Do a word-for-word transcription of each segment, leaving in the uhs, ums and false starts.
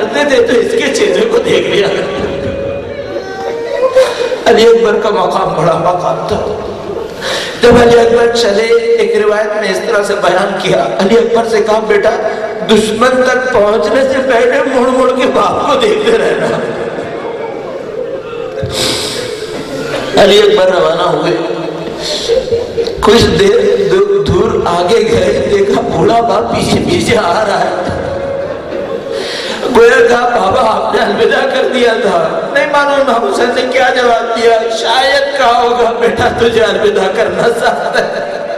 کرتے تھے تو اس کے چہرے کو دیکھ لیا۔ علی اکبر کا مقام بڑا مقام تھا۔ جب علی اکبر چلے، ایک روایت میں اس طرح سے بیان کیا، علی اکبر سے کہا بیٹا دشمن تک پہنچنے سے پہلے مڑ مڑ کے باپ کو دیکھتے رہنا۔ علی اکبر روانہ ہوئے، کچھ دیر دور آگے گئے، دیکھا بوڑھا باپ پیچھے پیچھے آ رہا ہے۔ گویا کہا بابا آپ نے الوداع کر دیا تھا۔ نہیں معلوم امام حسین نے کیا جواب دیا، شاید کہا ہوگا بیٹا تجھے الوداع کرنا سخت ہے،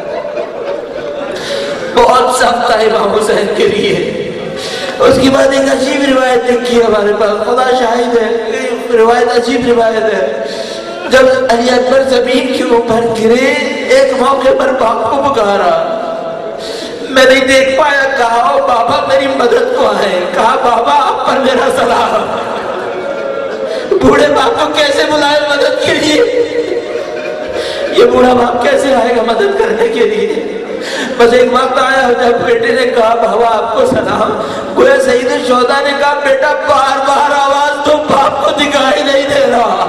بہت سخت ہے امام حسین کے لیے۔ اس کی بعد ایک عجیب روایت لکھی ہے ہمارے پاس، خدا شاہد ہے، روایت عجیب روایت ہے۔ جب علی اکبر زمین کے اوپر گرے، ایک موقع پر باپ کو پکارا، میں نہیں دیکھ پایا، کہا بابا میری مدد کو آئے، کہا بابا آپ پر میرا سلام۔ بوڑھے باپ کو کیسے بلائے مدد کے لیے؟ یہ بوڑھا باپ کیسے آئے گا مدد کرنے کے لیے؟ بس ایک وقت آیا جب بیٹے نے کہا بابا آپ کو سلام، گویا سید الشہداء نے کہا بیٹا بار بار آواز تو باپ کو دکھائی نہیں دے رہا۔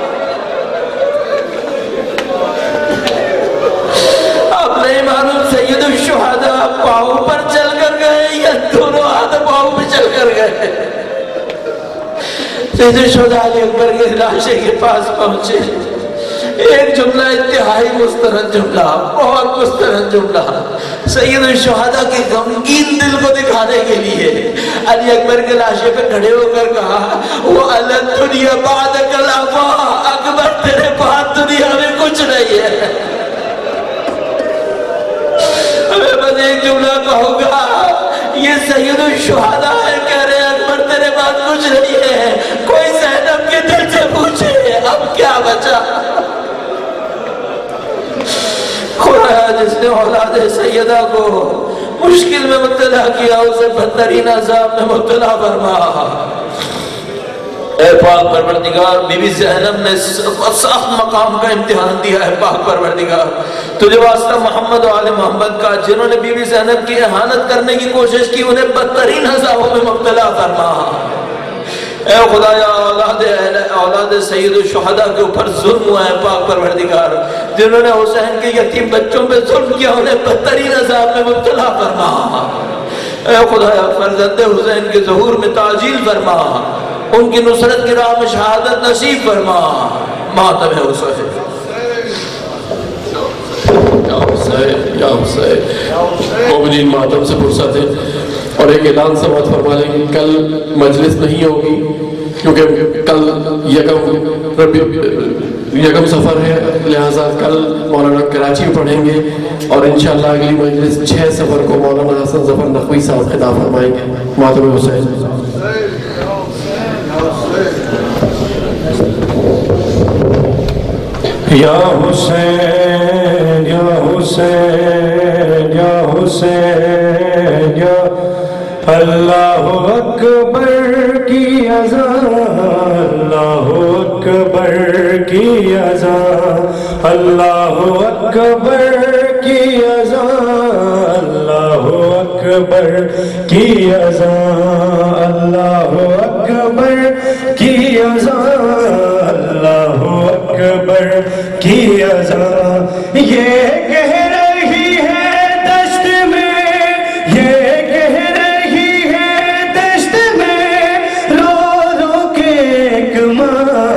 اب نہیں معلوم سید الشہداء پاؤں پر چل کر گئے یا دونوں ہاتھ پاؤں پہ چل کر گئے۔ سید الشہداء علی اکبر کے لاشے کے پاس پہنچے، ایک جملہ انتہائی مستند جملہ، بہت مستند جملہ، سید الشہداء کے غمگین دل کو دکھانے کے لیے علی اکبر کے لاشے پہ کھڑے ہو کر کہا وَعَلَى الدُّنْيَا بَعْدَكَ الْعَفَا، اکبر تیرے بعد دنیا میں کچھ نہیں ہے۔ میں بس ایک جملہ کہوں گا، یہ سید الشہداء ہے، کہہ رہے اکبر تیرے بعد کچھ نہیں ہے۔ کوئی زینب کے دل سے پوچھے اب کیا بچا؟ خدا جس نے اولاد سیدہ کو مشکل میں مبتلا کیا اسے بدترین عذاب میں مبتلا فرما۔ اے پاک پروردگار، بی بی زینب نے سخت مقام کا امتحان دیا ہے۔ پاک پروردگار تجھے واسطہ محمد و آل محمد کا، جنہوں نے بی بی زینب کی احانت کرنے کی کوشش کی انہیں بدترین عذابوں میں مبتلا فرما۔ اے خدایا اولاد اولاد سید الشہداء کے اوپر ظلم ہوا ہے پاک پروردگار، جنہوں نے حسین کے یتیم بچوں پہ ظلم کیا انہیں بدترین عذاب میں مبتلا فرما۔ اے خدایا فرزند حسین کے ظہور میں تعجیل فرما، ان کی نصرت کی راہ میں شہادت نصیب فرما۔ ماتم حسین یا حسین یا حسین، مومنین ماتم سے فرصت ہے اور ایک اعلان سماعت فرما لیں کہ کل مجلس نہیں ہوگی کیونکہ کل یکم یکم سفر ہے، لہٰذا کل مولانا کراچی پڑھیں گے اور انشاءاللہ اگلی مجلس چھ سفر کو مولانا حسن ظفر نقوی صاحب خطاب فرمائیں گے۔ ماتم حسین یا حسین یا حسین یا حسین یا اللہ اکبر کی اذان، اللہ اکبر کی اذان، اللہ اکبر کی اذان، اللہ اکبر کی اذان، اللہ اکبر کی اذان، اللہ اکبر کی اذان۔ یہ کہہ رہی ہے دشت میں، یہ کہہ رہی ہے دشت میں رو رو کے ایک ماں،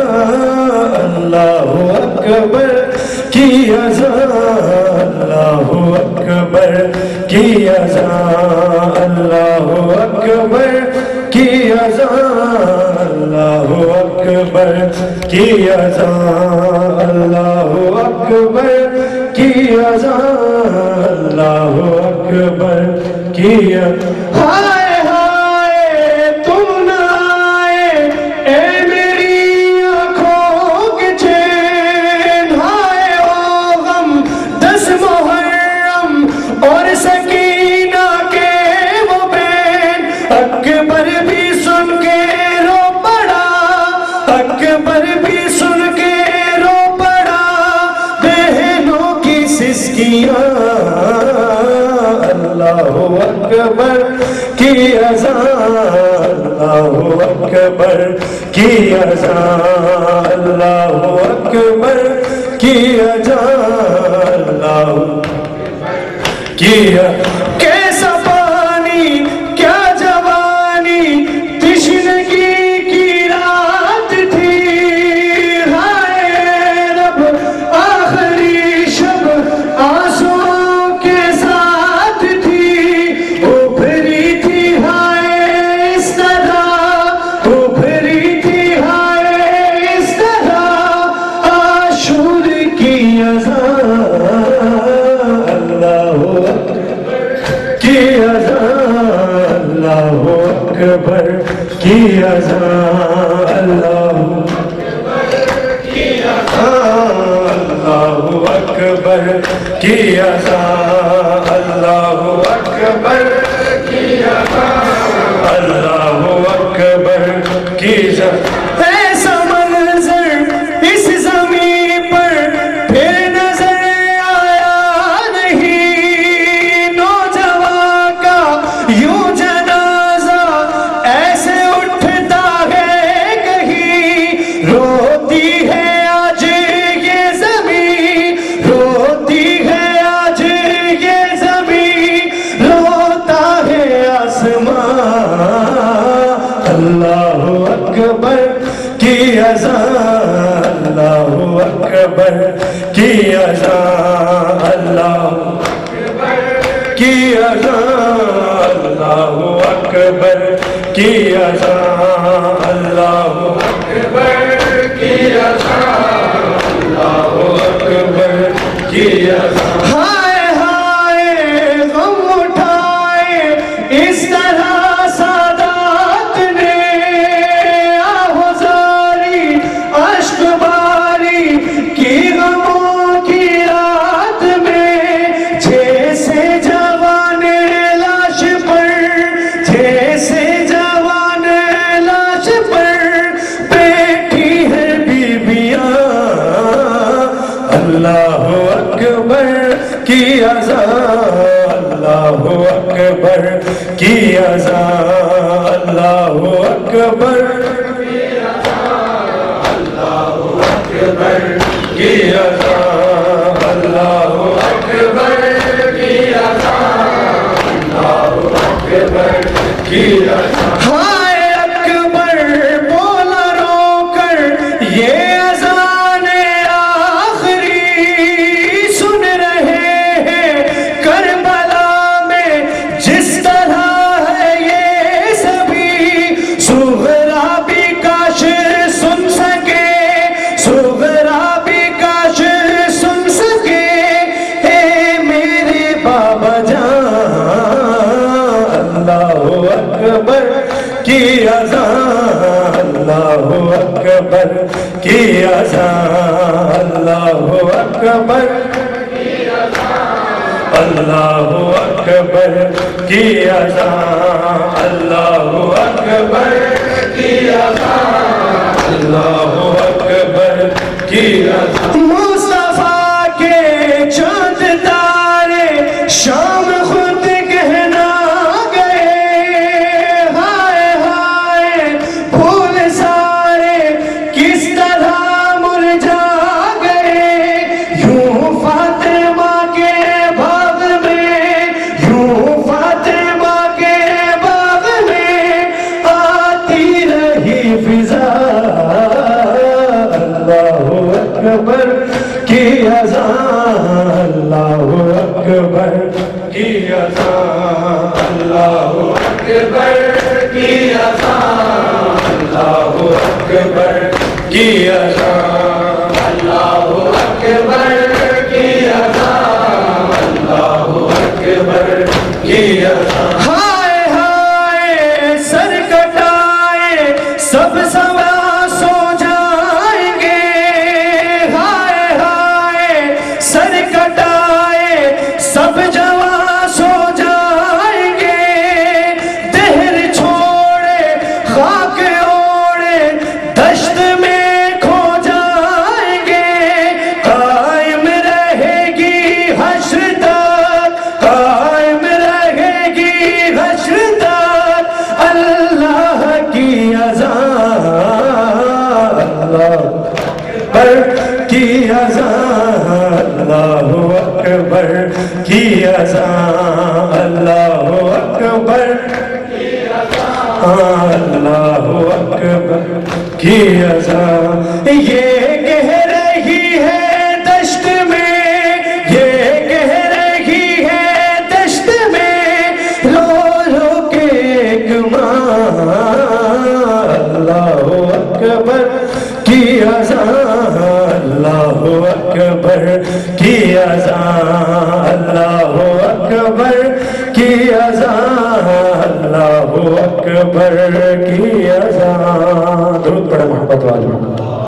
اللہ اکبر کی اذان، اللہ اکبر کی اذان، اللہ اکبر کی اذان، اللہ اکبر کی اذان، اللہ اکبر کی اذان، اللہ اکبر کی اذان۔ ہائے ہائے تم نہ آئے اے میری آنکھوں کے چین، ہائے او غم دس محرم اور سکینہ کے وہ بین، اکبر بھی سن کے رو پڑا، اکبر بھی سن کے رو پڑا، بہنوں کی سسکیاں، اللہ اکبر کی اذان۔ اللہ اکبر کی اذان اللہ اکبر کی اذان اللہ کی کیسا پانی کیا جوانی تشنگی کی رات تھی ہائے رب آخری شب آنسوؤں کے ساتھ تھی ابھری تھی ہائے اس طرح ابھری تھی ہائے اس طرح عاشور کی اذان کی اذان اللہ اکبر کی اذان اللہ اللہ اکبر کی اذان اللہ اکبر کی اذان اللہ اکبر کی اذان ایسا منظر اس زمین پر پھر نظر آیا نہیں نوجوان کا یوں جنازہ ایسے اٹھتا ہے کہیں روتی ہے آج یہ زمین روتی ہے آج یہ زمین روتا ہے آسمان اللہ اکبر کی اذان اللہ اکبر کی اذان اللہ کی اذان اللہ اکبر کی اذان اللہ اکبر کی اذان اللہ اکبر کی اذان ہائے ہائے غم اٹھائے اس طرح سادات نے آہوزاری اشک باری کی غموں کی رات میں جیسے جوان لاش پر جیسے جوان لاش پر بیٹھی ہے بیویاں اللہ اکبر کی اذان اللہ اکبر کی اذان اللہ اکبر اللہ اکبر کی اذان اللہ اکبر کی اذان اللہ اکبر کی اذان ہائے اکبر بولا رو کر یہ اذان آخری سن رہے ہیں کربلا میں جس طرح ہے یہ سبھی صغرا بھی کاش سن سکے صغرا بھی کاش سن سکے اے میرے بابا جان اللہ اکبر کی اذان اللہ اکبر کی اذان اللہ اکبر اللہ اکبر کی اذان اللہ اکبر کی اذان اللہ اکبر کی اذان مصطفیٰ کے چاند تارے شام خود کہنا گئے ہائے ہائے پھول سارے کس طرح مرجھا گئے یوں فاطمہ کے باغ میں یوں فاطمہ کے باغ میں آتی رہی فضا اللہ اکبر کی اذان اللہ اکبر کی اذان اللہ اکبر کی اذان اللہ اکبر کی اذان اللہ اکبر کی اذان اللہ اکبر کی اذان ہائے ہائے سر کٹائے سب سوا سو جائیں گے ہائے ہائے سر کٹائے سب جواں سو جائیں گے دہر چھوڑے خاک اوڑے دشت میں کھو جائیں گے قائم رہے گی حشر تک قائم رہے گی کی اذان اللہ اکبر کی اذان اللہ اکبر اللہ اکبر کی اذان یہ کہہ رہی ہے دشت میں یہ کہہ رہی ہے دشت میں رو رو کے ایک ماں اللہ اکبر کی اذان اللہ اکبر کی اذان اللہ اکبر کی اذان اللہ اکبر کی اذان درود پڑھیں محبت والے